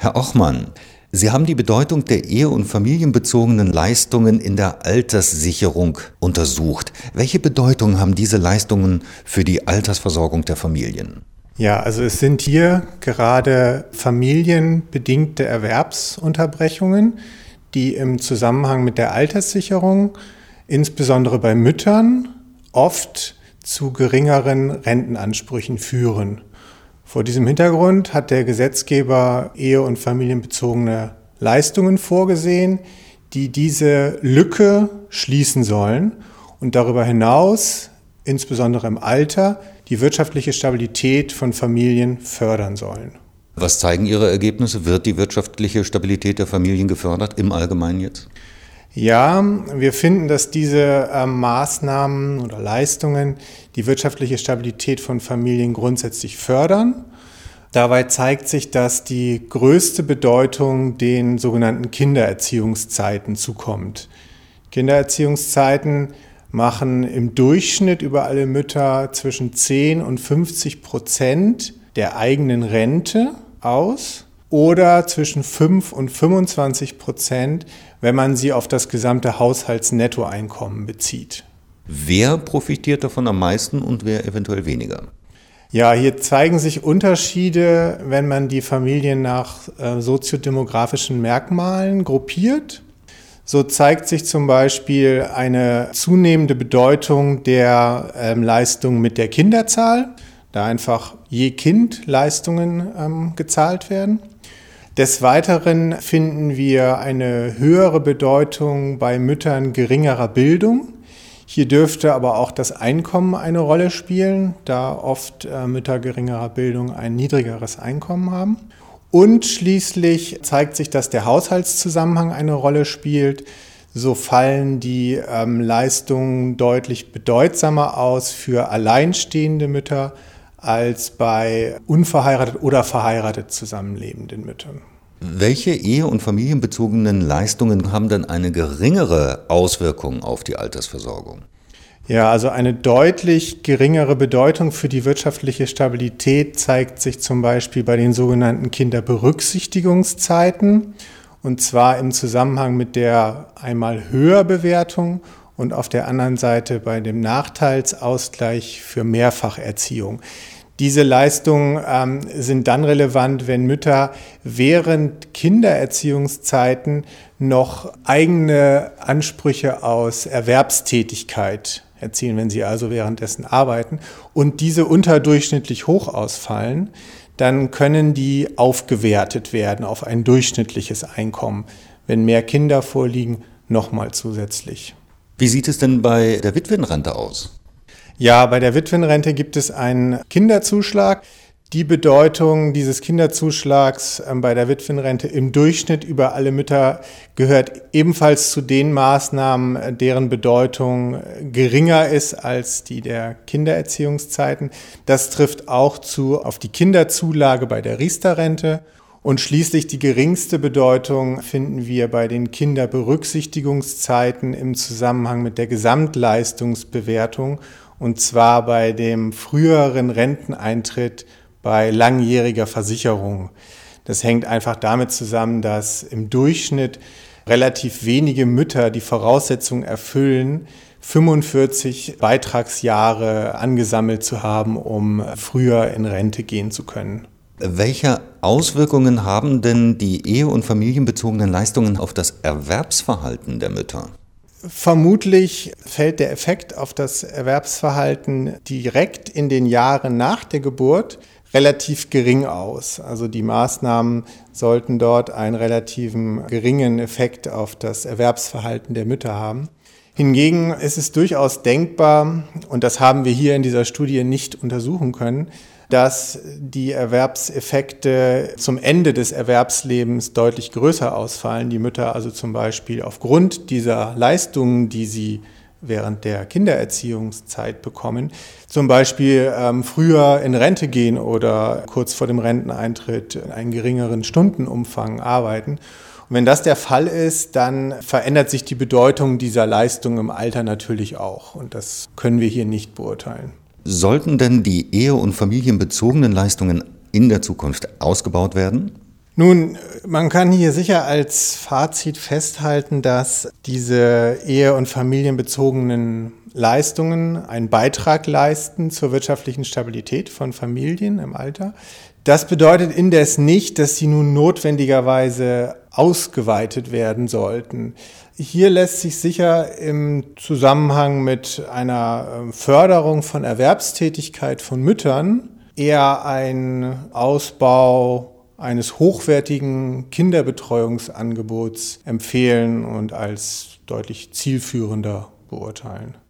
Herr Ochmann, Sie haben die Bedeutung der ehe- und familienbezogenen Leistungen in der Alterssicherung untersucht. Welche Bedeutung haben diese Leistungen für die Altersversorgung der Familien? Ja, also es sind hier gerade familienbedingte Erwerbsunterbrechungen, die im Zusammenhang mit der Alterssicherung, insbesondere bei Müttern, oft zu geringeren Rentenansprüchen führen. Vor diesem Hintergrund hat der Gesetzgeber ehe- und familienbezogene Leistungen vorgesehen, die diese Lücke schließen sollen und darüber hinaus, insbesondere im Alter, die wirtschaftliche Stabilität von Familien fördern sollen. Was zeigen Ihre Ergebnisse? Wird die wirtschaftliche Stabilität der Familien gefördert, im Allgemeinen jetzt? Ja, wir finden, dass diese Maßnahmen oder Leistungen die wirtschaftliche Stabilität von Familien grundsätzlich fördern. Dabei zeigt sich, dass die größte Bedeutung den sogenannten Kindererziehungszeiten zukommt. Kindererziehungszeiten machen im Durchschnitt über alle Mütter zwischen 10 und 50% der eigenen Rente aus oder zwischen 5 und 25%, wenn man sie auf das gesamte Haushaltsnettoeinkommen bezieht. Wer profitiert davon am meisten und wer eventuell weniger? Ja, hier zeigen sich Unterschiede, wenn man die Familien nach soziodemografischen Merkmalen gruppiert. So zeigt sich zum Beispiel eine zunehmende Bedeutung der Leistung mit der Kinderzahl, da einfach je Kind Leistungen gezahlt werden. Des Weiteren finden wir eine höhere Bedeutung bei Müttern geringerer Bildung. Hier dürfte aber auch das Einkommen eine Rolle spielen, da oft Mütter geringerer Bildung ein niedrigeres Einkommen haben. Und schließlich zeigt sich, dass der Haushaltszusammenhang eine Rolle spielt. So fallen die Leistungen deutlich bedeutsamer aus für alleinstehende Mütter als bei unverheiratet oder verheiratet zusammenlebenden Müttern. Welche ehe- und familienbezogenen Leistungen haben denn eine geringere Auswirkung auf die Altersversorgung? Ja, also eine deutlich geringere Bedeutung für die wirtschaftliche Stabilität zeigt sich zum Beispiel bei den sogenannten Kinderberücksichtigungszeiten, und zwar im Zusammenhang mit der einmal Höherbewertung und auf der anderen Seite bei dem Nachteilsausgleich für Mehrfacherziehung. Diese Leistungen sind dann relevant, wenn Mütter während Kindererziehungszeiten noch eigene Ansprüche aus Erwerbstätigkeit erzielen, wenn sie also währenddessen arbeiten und diese unterdurchschnittlich hoch ausfallen, dann können die aufgewertet werden auf ein durchschnittliches Einkommen. Wenn mehr Kinder vorliegen, nochmal zusätzlich. Wie sieht es denn bei der Witwenrente aus? Ja, bei der Witwenrente gibt es einen Kinderzuschlag. Die Bedeutung dieses Kinderzuschlags bei der Witwenrente im Durchschnitt über alle Mütter gehört ebenfalls zu den Maßnahmen, deren Bedeutung geringer ist als die der Kindererziehungszeiten. Das trifft auch auf die Kinderzulage bei der Riester-Rente. Und schließlich die geringste Bedeutung finden wir bei den Kinderberücksichtigungszeiten im Zusammenhang mit der Gesamtleistungsbewertung, und zwar bei dem früheren Renteneintritt bei langjähriger Versicherung. Das hängt einfach damit zusammen, dass im Durchschnitt relativ wenige Mütter die Voraussetzung erfüllen, 45 Beitragsjahre angesammelt zu haben, um früher in Rente gehen zu können. Welche Auswirkungen haben denn die ehe- und familienbezogenen Leistungen auf das Erwerbsverhalten der Mütter? Vermutlich fällt der Effekt auf das Erwerbsverhalten direkt in den Jahren nach der Geburt relativ gering aus. Also die Maßnahmen sollten dort einen relativen geringen Effekt auf das Erwerbsverhalten der Mütter haben. Hingegen ist es durchaus denkbar, und das haben wir hier in dieser Studie nicht untersuchen können, dass die Erwerbseffekte zum Ende des Erwerbslebens deutlich größer ausfallen. Die Mütter also zum Beispiel aufgrund dieser Leistungen, die sie während der Kindererziehungszeit bekommen, zum Beispiel früher in Rente gehen oder kurz vor dem Renteneintritt einen geringeren Stundenumfang arbeiten. Und wenn das der Fall ist, dann verändert sich die Bedeutung dieser Leistung im Alter natürlich auch. Und das können wir hier nicht beurteilen. Sollten denn die ehe- und familienbezogenen Leistungen in der Zukunft ausgebaut werden? Nun, Man kann hier sicher als Fazit festhalten, dass diese ehe- und familienbezogenen Leistungen einen Beitrag leisten zur wirtschaftlichen Stabilität von Familien im Alter. Das bedeutet indes nicht, dass sie nun notwendigerweise ausgeweitet werden sollten. Hier lässt sich sicher im Zusammenhang mit einer Förderung von Erwerbstätigkeit von Müttern eher ein Ausbau eines hochwertigen Kinderbetreuungsangebots empfehlen und als deutlich zielführender beurteilen.